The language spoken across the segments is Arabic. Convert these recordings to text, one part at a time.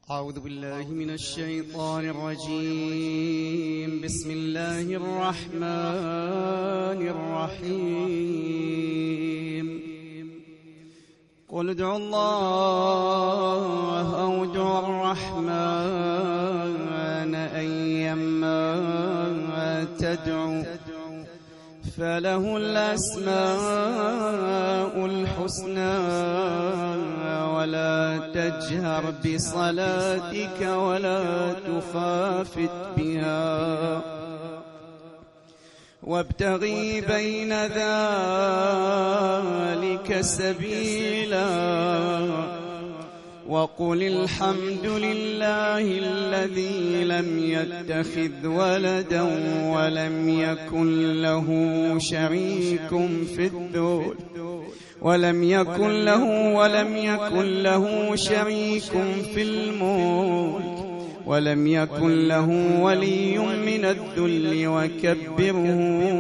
أعوذ بالله من الشيطان الرجيم. بسم الله الرحمن الرحيم. قل ادعوا الله أو ادعوا الرحمن أيما تدعوا فله الأسماء الحسنى ولا تجهر بصلاتك ولا تخافت بها وابتغي بين ذلك سبيلا وقل الحمد لله الذي لم يتخذ ولدا ولم يكن له شريك في الذل ولم يكن له شريك في الملك ولم يكن له ولي من الذل وكبره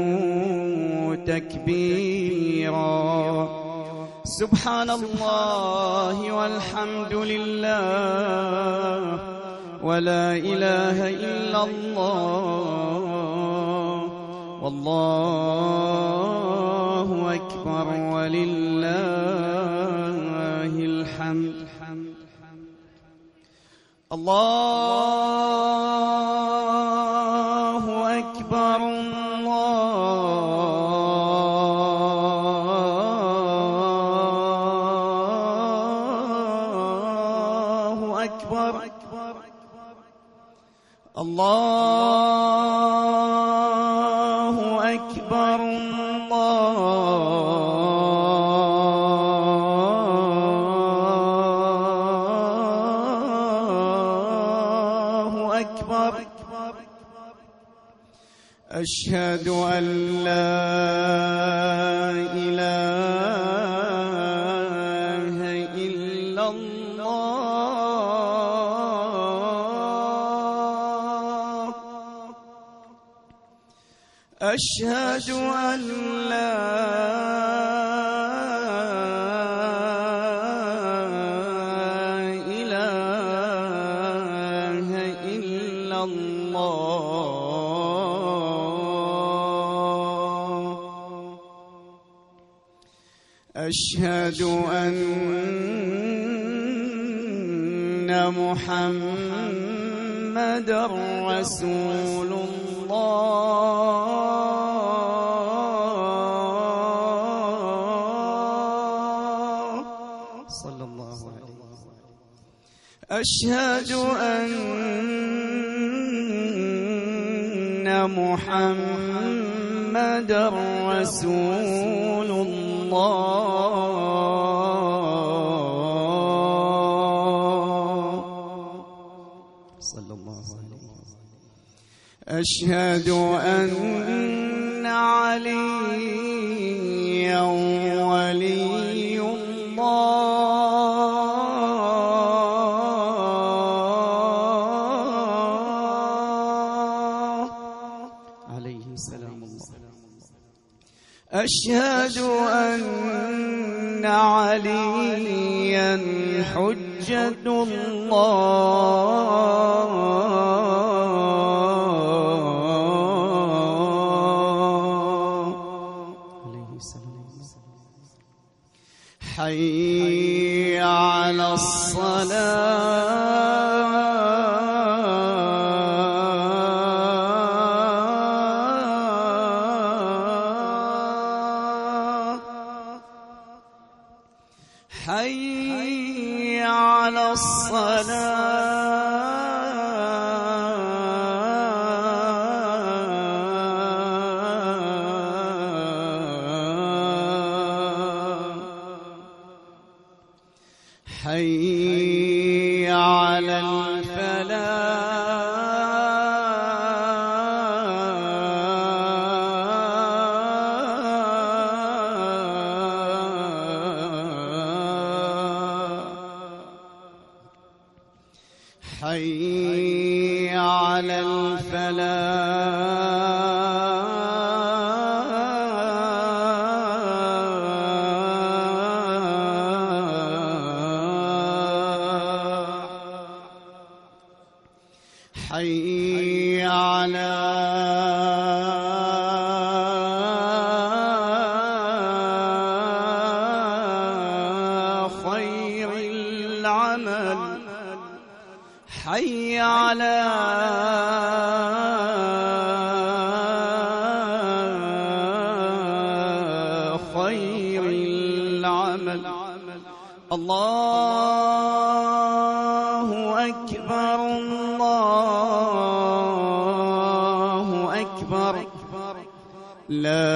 تكبيرا. سبحان الله والحمد لله ولا إله إلا الله والله أكبر ولله الحمد. الله أكبر الله أكبر الله أكبر الله أكبر. أشهد أن لا إله إلا الله. أشهد أن لا إله إلا الله. أشهد أن محمدًا رسول الله. صلى الله عليه وسلم. أشهد أن محمدًا رسول الله. صلى الله عليه وسلم. أشهد أن عليا ولي الله عليه سلام الله. أشهد أن عليا حجة الله عليه السلام. حي على الصلاة. حي على الصلاة. حي على الفلاح. حي على الفلاح. حي على خير العمل حي على خير العمل الله أكبر الله أكبر لا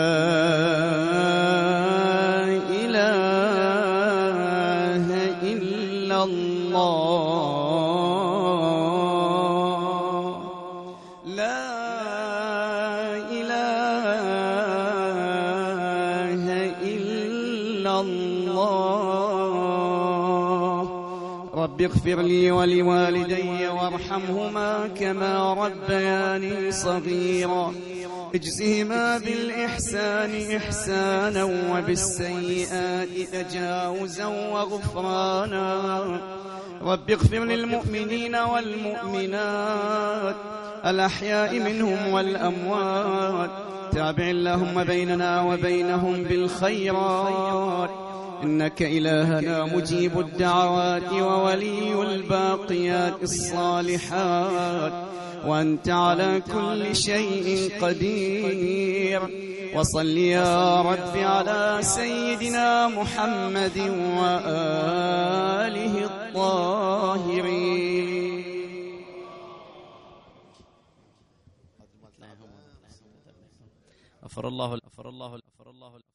إله إلا الله لا إله إلا الله رب اغفر لي ولوالدي وارحمهما كما ربياني صغيرا اجزهما بالإحسان إحسانا وبالسيئات تجاوزا وغفرانا رب اغفر للمؤمنين والمؤمنات الأحياء منهم والأموات تابع اللهم بيننا وبينهم بالخيرات إنك إلهنا مجيب الدعوات وولي الباقيات الصالحات وأنت على كل شيء قدير وصل يا رب على سيدنا محمد وآله الطاهرين غفر الله